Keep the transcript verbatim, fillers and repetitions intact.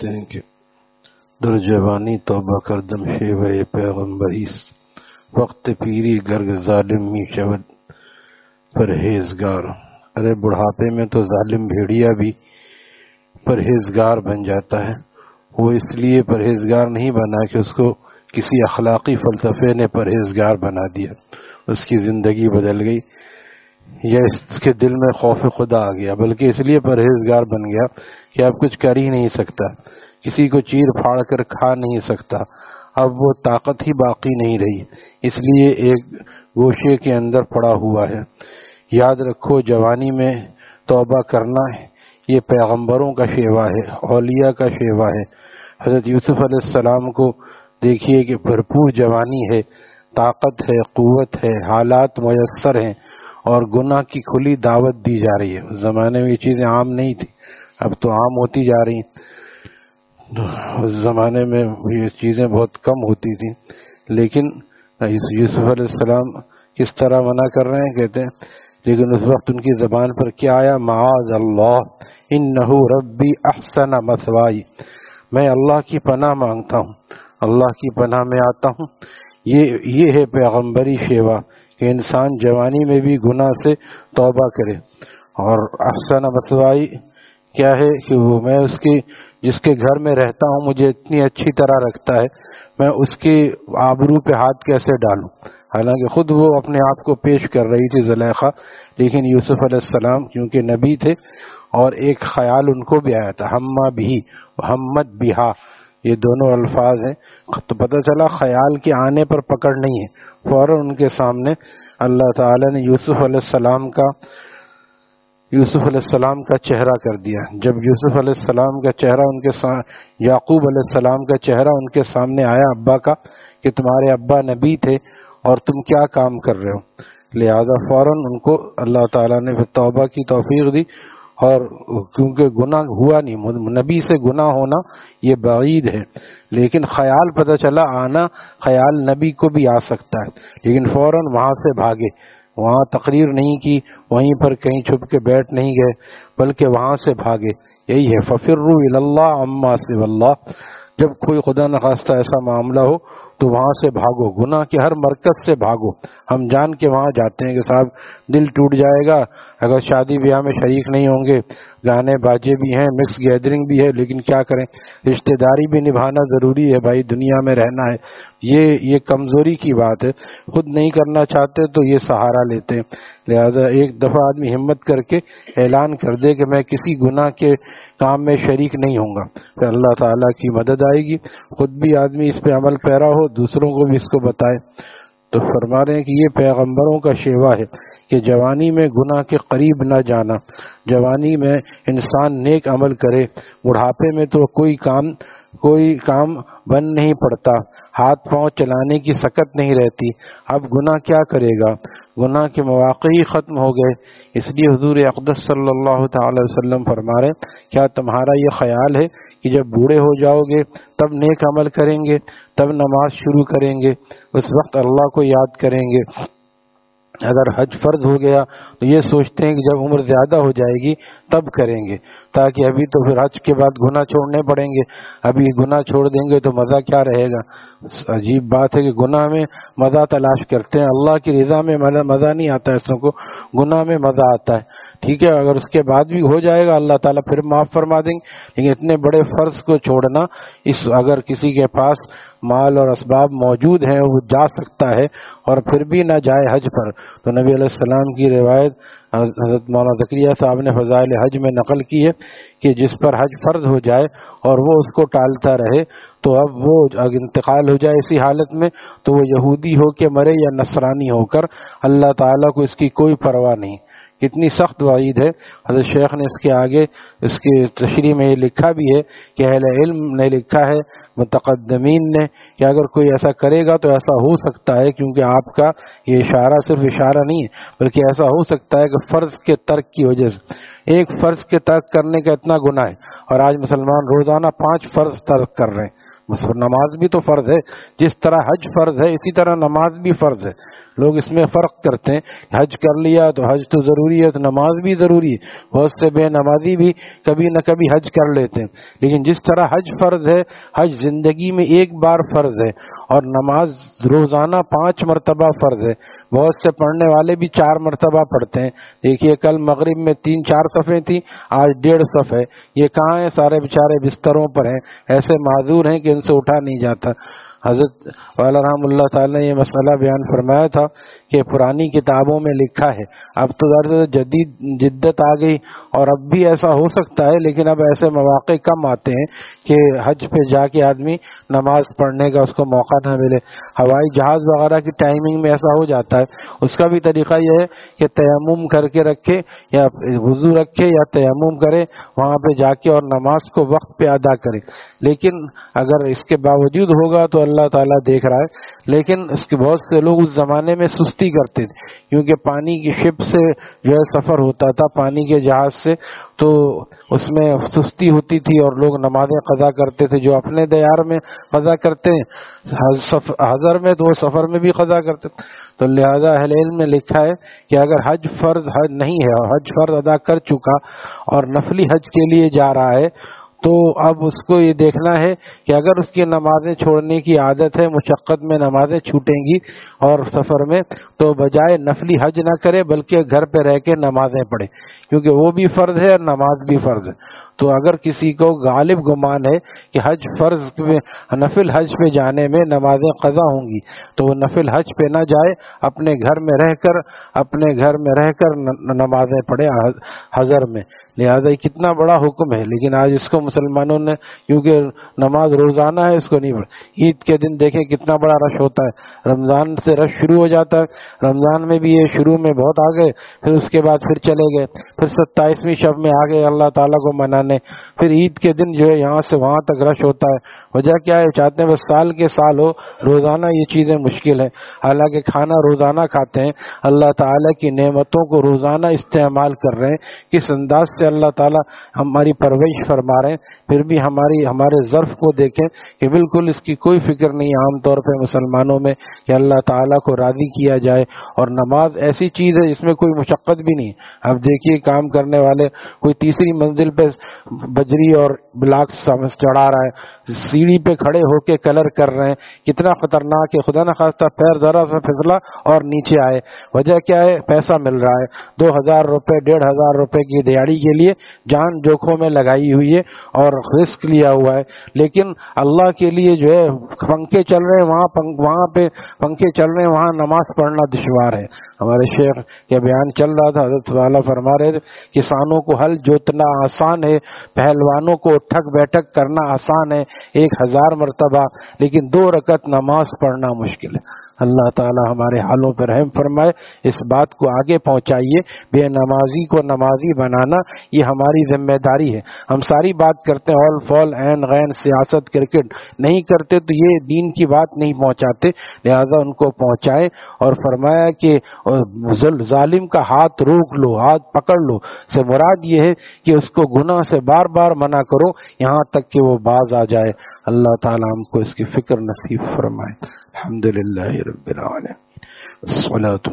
فرماتے ہیں کہ در جوانی توبہ کردم شیوہ پیغمبریس، وقت پیری گرگ ظالم می شود پرہیزگار۔ ارے بڑھاپے میں تو ظالم بھیڑیا بھی پرہیزگار بن جاتا ہے۔ وہ اس لیے پرہیزگار نہیں بنا کہ اس کو کسی اخلاقی فلسفے نے پرہیزگار بنا دیا، اس کی زندگی بدل گئی، یا اس کے دل میں خوف خدا آ گیا، بلکہ اس لیے پرہیزگار بن گیا کہ اب کچھ کر ہی نہیں سکتا، کسی کو چیر پھاڑ کر کھا نہیں سکتا، اب وہ طاقت ہی باقی نہیں رہی، اس لیے ایک گوشے کے اندر پڑا ہوا ہے۔ یاد رکھو، جوانی میں توبہ کرنا یہ پیغمبروں کا شیوا ہے، اولیاء کا شیوا ہے۔ حضرت یوسف علیہ السلام کو دیکھیے کہ بھرپور جوانی ہے، طاقت ہے، قوت ہے، حالات میسر ہیں، اور گناہ کی کھلی دعوت دی جا رہی ہے۔ اس زمانے میں یہ چیزیں عام نہیں تھی، اب تو عام ہوتی جا رہی ہیں۔ اس زمانے میں یہ چیزیں بہت کم ہوتی تھیں، لیکن یوسف علیہ السلام کس طرح منع کر رہے ہیں، کہتے ہیں لیکن اس وقت ان کی زبان پر کیا آیا؟ معاذ اللہ انہ ربی احسن مثوائی، میں اللہ کی پناہ مانگتا ہوں، اللہ کی پناہ میں آتا ہوں۔ یہ یہ ہے پیغمبری شیوا کہ انسان جوانی میں بھی گناہ سے توبہ کرے۔ اور احسن مثوائی کیا ہے کہ وہ میں اس کی جس کے گھر میں رہتا ہوں مجھے اتنی اچھی طرح رکھتا ہے، میں اس کی آبرو پہ ہاتھ کیسے ڈالوں؟ حالانکہ خود وہ اپنے آپ کو پیش کر رہی تھی زلیخا، لیکن یوسف علیہ السلام کیونکہ نبی تھے اور ایک خیال ان کو بھی آیا تھا، ہما بھی ہمت بہا، یہ دونوں الفاظ ہیں، تو پتہ چلا خیال کے آنے پر پکڑ نہیں ہے، فوراً ان کے سامنے اللہ تعالی نے یوسف علیہ السلام کا یوسف علیہ السلام کا چہرہ کر دیا۔ جب یوسف علیہ السلام کا چہرہ ان کے سا... یعقوب علیہ السلام کا چہرہ ان کے سامنے آیا ابا کا کہ تمہارے ابا نبی تھے اور تم کیا کام کر رہے ہو، لہذا فوراً ان کو اللہ تعالیٰ نے پھر توبہ کی توفیق دی، اور کیونکہ گناہ ہوا نہیں، نبی سے گناہ ہونا یہ بعید ہے، لیکن خیال پتہ چلا آنا، خیال نبی کو بھی آ سکتا ہے، لیکن فوراً وہاں سے بھاگے، وہاں تقریر نہیں کی، وہیں پر کہیں چھپ کے بیٹھ نہیں گئے، بلکہ وہاں سے بھاگے۔ یہی ہے فَفِرُّوا إِلَى اللَّهِ عَمَّا سِوَى اللَّهِ، جب کوئی خدا نخواستہ ایسا معاملہ ہو تو وہاں سے بھاگو، گناہ کے ہر مرکز سے بھاگو۔ ہم جان کے وہاں جاتے ہیں کہ صاحب دل ٹوٹ جائے گا اگر شادی بیاہ میں شریک نہیں ہوں گے، گانے باجے بھی ہیں، مکس گیدرنگ بھی ہے، لیکن کیا کریں، رشتہ داری بھی نبھانا ضروری ہے، بھائی دنیا میں رہنا ہے۔ یہ یہ کمزوری کی بات ہے، خود نہیں کرنا چاہتے تو یہ سہارا لیتے ہیں۔ لہذا ایک دفعہ آدمی ہمت کر کے اعلان کر دے کہ میں کسی گناہ کے کام میں شریک نہیں ہوں گا، پھر اللہ تعالیٰ کی مدد آئے گی، خود بھی آدمی اس پہ عمل پیرا ہو، دوسروں کو بھی اس کو بتائے۔ تو فرما رہے ہیں کہ یہ پیغمبروں کا شیوا ہے کہ جوانی میں گناہ کے قریب نہ جانا، جوانی میں انسان نیک عمل کرے، بڑھاپے میں تو کوئی کام کوئی کام بن نہیں پڑتا، ہاتھ پاؤں چلانے کی سکت نہیں رہتی، اب گناہ کیا کرے گا، گناہ کے مواقع ہی ختم ہو گئے۔ اس لیے حضور اقدس صلی اللہ تعالی وسلم فرما رہے ہیں کیا تمہارا یہ خیال ہے کہ جب بوڑھے ہو جاؤ گے تب نیک عمل کریں گے، تب نماز شروع کریں گے، اس وقت اللہ کو یاد کریں گے؟ اگر حج فرض ہو گیا تو یہ سوچتے ہیں کہ جب عمر زیادہ ہو جائے گی تب کریں گے، تاکہ ابھی تو پھر حج کے بعد گناہ چھوڑنے پڑیں گے، ابھی گناہ چھوڑ دیں گے تو مزہ کیا رہے گا۔ عجیب بات ہے کہ گناہ میں مزہ تلاش کرتے ہیں، اللہ کی رضا میں مزہ نہیں آتا ہے، اس کو گناہ میں مزہ آتا ہے۔ ٹھیک ہے، اگر اس کے بعد بھی ہو جائے گا اللہ تعالیٰ پھر معاف فرما دیں گے، لیکن اتنے بڑے فرض کو چھوڑنا، اس اگر کسی کے پاس مال اور اسباب موجود ہیں وہ جا سکتا ہے اور پھر بھی نہ جائے حج پر، تو نبی علیہ السلام کی روایت حضرت مولانا زکریا صاحب نے فضائل حج میں نقل کی ہے کہ جس پر حج فرض ہو جائے اور وہ اس کو ٹالتا رہے تو اب وہ اگر انتقال ہو جائے اسی حالت میں تو وہ یہودی ہو کے مرے یا نصرانی ہو کر، اللہ تعالیٰ کو اس کی کوئی پرواہ نہیں۔ کتنی سخت وعید ہے۔ حضرت شیخ نے اس کے آگے اس کی تشریح میں یہ لکھا بھی ہے کہ اہل علم نے لکھا ہے، متقدمین نے، کہ اگر کوئی ایسا کرے گا تو ایسا ہو سکتا ہے، کیونکہ آپ کا یہ اشارہ صرف اشارہ نہیں ہے بلکہ ایسا ہو سکتا ہے کہ فرض کے ترک کی وجہ سے، ایک فرض کے ترک کرنے کا اتنا گناہ ہے، اور آج مسلمان روزانہ پانچ فرض ترک کر رہے ہیں، نماز بھی تو فرض ہے، جس طرح حج فرض ہے اسی طرح نماز بھی فرض ہے۔ لوگ اس میں فرق کرتے ہیں، حج کر لیا تو حج تو ضروری ہے تو نماز بھی ضروری ہے۔ بہت سے بے نمازی بھی کبھی نہ کبھی حج کر لیتے ہیں، لیکن جس طرح حج فرض ہے، حج زندگی میں ایک بار فرض ہے، اور نماز روزانہ پانچ مرتبہ فرض ہے۔ بہت سے پڑھنے والے بھی چار مرتبہ پڑھتے ہیں۔ دیکھیے کل مغرب میں تین چار صفحے تھی، آج ڈیڑھ صفحے، یہ کہاں ہیں؟ سارے بیچارے بستروں پر ہیں، ایسے معذور ہیں کہ ان سے اٹھا نہیں جاتا۔ حضرت والا رحم اللہ تعالی نے یہ مسئلہ بیان فرمایا تھا کہ پرانی کتابوں میں لکھا ہے، اب تو ذرا جدید جدت آ گئی اور اب بھی ایسا ہو سکتا ہے، لیکن اب ایسے مواقع کم آتے ہیں کہ حج پہ جا کے آدمی نماز پڑھنے کا اس کو موقع نہ ملے۔ ہوائی جہاز وغیرہ کی ٹائمنگ میں ایسا ہو جاتا ہے، اس کا بھی طریقہ یہ ہے کہ تیمم کر کے رکھے یا وضو رکھے یا تیمم کرے، وہاں پہ جا کے اور نماز کو وقت پہ ادا کرے۔ لیکن اگر اس کے باوجود ہوگا تو اللہ تعالیٰ دیکھ رہا ہے، لیکن اس کے بہت سے لوگ اس زمانے میں سستی کرتے تھے، کیونکہ پانی کی شپ سے جو ہے سفر ہوتا تھا، پانی کے جہاز سے، تو اس میں سستی ہوتی تھی اور لوگ نمازیں قضا کرتے تھے، جو اپنے دیار میں قضا کرتے ہیں، حضر میں تو وہ سفر میں بھی قضا کرتے تھے۔ تو لہذا اہل علم نے لکھا ہے کہ اگر حج فرض حج نہیں ہے اور حج فرض ادا کر چکا اور نفلی حج کے لیے جا رہا ہے، تو اب اس کو یہ دیکھنا ہے کہ اگر اس کی نمازیں چھوڑنے کی عادت ہے، مشقت میں نمازیں چھوٹیں گی اور سفر میں، تو بجائے نفلی حج نہ کرے بلکہ گھر پہ رہ کے نمازیں پڑھے، کیونکہ وہ بھی فرض ہے اور نماز بھی فرض ہے۔ تو اگر کسی کو غالب گمان ہے کہ حج فرض میں نفل حج پہ جانے میں نمازیں قضا ہوں گی، تو وہ نفل حج پہ نہ جائے، اپنے گھر میں رہ کر اپنے گھر میں رہ کر نمازیں پڑھے حضر میں۔ لہذا یہ کتنا بڑا حکم ہے، لیکن آج اس کو مسلمانوں نے، کیونکہ نماز روزانہ ہے، اس کو نہیں پڑھ۔ عید کے دن دیکھیں کتنا بڑا رش ہوتا ہے، رمضان سے رش شروع ہو جاتا ہے، رمضان میں بھی یہ شروع میں بہت آ گئے، پھر اس کے بعد پھر چلے گئے، پھر ستائیسویں شب میں آ گئے اللہ تعالیٰ کو منانے، پھر عید کے دن جو ہے یہاں سے وہاں تک رش ہوتا ہے۔ وجہ کیا ہے؟ چاہتے ہیں بس سال کے سال ہو، روزانہ یہ چیزیں مشکل ہے۔ حالانکہ کھانا روزانہ کھاتے ہیں، اللہ تعالیٰ کی نعمتوں کو روزانہ استعمال کر رہے ہیں، کس انداز سے اللہ تعالیٰ ہماری پرورش فرما رہے ہیں، پھر بھی ہماری ہمارے ظرف کو دیکھیں کہ بالکل اس کی کوئی فکر نہیں عام طور پہ مسلمانوں میں کہ اللہ تعالیٰ کو راضی کیا جائے۔ اور نماز ایسی چیز ہے جس میں کوئی مشقت بھی نہیں۔ اب دیکھیے کام کرنے والے کوئی تیسری منزل پہ بجری اور بلاک چڑھا رہا ہے، سیڑھی پہ کھڑے ہو کے کلر کر رہے ہیں، کتنا خطرناک ہے، خدا نخواستہ پیر ذرا سا پھسلا اور نیچے آئے، وجہ کیا ہے؟ پیسہ مل رہا ہے، دو ہزار روپے ڈیڑھ ہزار روپے کی دیہڑی کے لیے جان جوکھوں میں لگائی ہوئی ہے اور رسک لیا ہوا ہے، لیکن اللہ کے لیے جو ہے پنکھے چل رہے ہیں، وہاں وہاں پہ پنکھے چل رہے ہیں، وہاں نماز پڑھنا دشوار ہے۔ ہمارے شیخ کے بیان چل رہا تھا، حضرت والا فرما رہے تھے کسانوں کو ہل جوتنا آسان ہے، پہلوانوں کو ٹھک بیٹھک کرنا آسان ہے ایک ہزار مرتبہ، لیکن دو رکعت نماز پڑھنا مشکل ہے۔ اللہ تعالی ہمارے حالوں پر رحم فرمائے، اس بات کو آگے پہنچائیے، بے نمازی کو نمازی بنانا یہ ہماری ذمہ داری ہے۔ ہم ساری بات کرتے ہیں اول فول عین غین سیاست کرکٹ، نہیں کرتے تو یہ دین کی بات نہیں پہنچاتے، لہذا ان کو پہنچائے۔ اور فرمایا کہ ظالم کا ہاتھ روک لو، ہاتھ پکڑ لو، سے مراد یہ ہے کہ اس کو گناہ سے بار بار منع کرو یہاں تک کہ وہ باز آ جائے۔ اللہ تعالی ہم کو اس کی فکر نصیب فرمائے۔ الحمدللہ رب العالمین۔